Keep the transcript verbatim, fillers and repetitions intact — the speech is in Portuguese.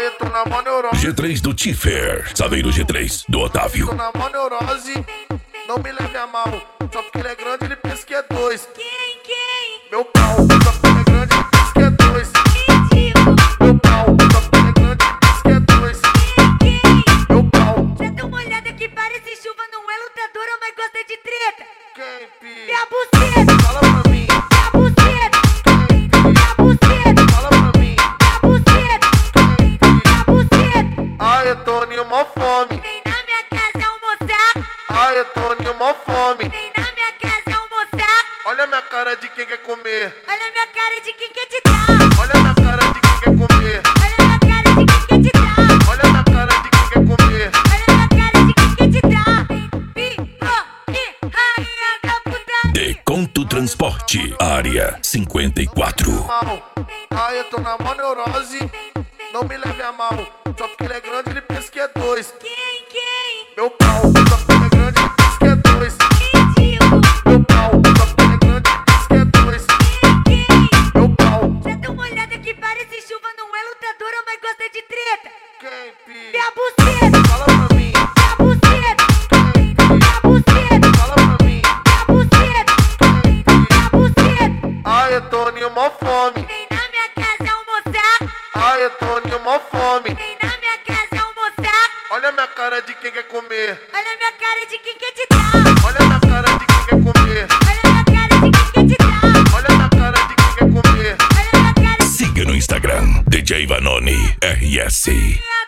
eu tô na mó neurose. G três do Tiffer, Saveiro G três do Otávio. Tô na mó neurose, não me leve a mal. Só porque ele é grande, ele pensa que é dois. Quem, quem? Meu pau, só porque ele é grande, ele pensa que é dois. Ridículo. Meu pau, só porque ele é grande, ele pensa que é dois. Quem, quem? Meu pau, Já dá uma olhada que parece chuva, não é lutadora, mas gosta de treta. quem pi? E a buceta? Fala pra mim. E a buceta? Quem pi? E a buceta? Fala pra mim. E a buceta? Quem pi? E a buceta? Ai, eu tô em mó fome. Vem na minha casa almoçar. Ai, eu tô em mó fome. Vem na minha casa almoçar. Olha a minha cara de quem quer comer. Olha a minha cara de quem quer te dar. Olha a minha cara de quem quer comer. Olha a minha cara de quem quer te dar. Olha a minha cara de quem quer comer. Olha a minha cara de quem quer te dar. Pipoque, rainha da puta. Deconto Transporte, área cinquenta e quatro. Mal. Ai, eu tô na mó neurose. Não me leve a mal. Só porque ele é grande, ele pensa que é dois. Quem, quem? Meu pau, só porque ele é grande, ele pensa que é dois. Ridículo. Meu pau, só porque ele é grande, ele pensa que é dois. Quem, quem? Meu pau, Já dá uma olhada que parece chuva, não é lutadora, mas gosta de treta. quem pi? E a buceta? Fala pra mim. E a buceta? Quem pi? E a buceta? Fala pra mim. E a buceta? Quem pi? E a buceta? Ai, eu tô em mó fome. Vem na minha casa almoçar. Ai, eu tô em mó fome. Vem na minha casa almoçar. Olha a minha cara de quem quer comer. Olha a minha cara de quem quer te dar. Olha a minha cara de quem quer comer. Olha a minha cara de quem quer te dar. Olha a minha cara de quem quer comer. Olha a minha cara de Siga no Instagram, D J Vanoni R S. quem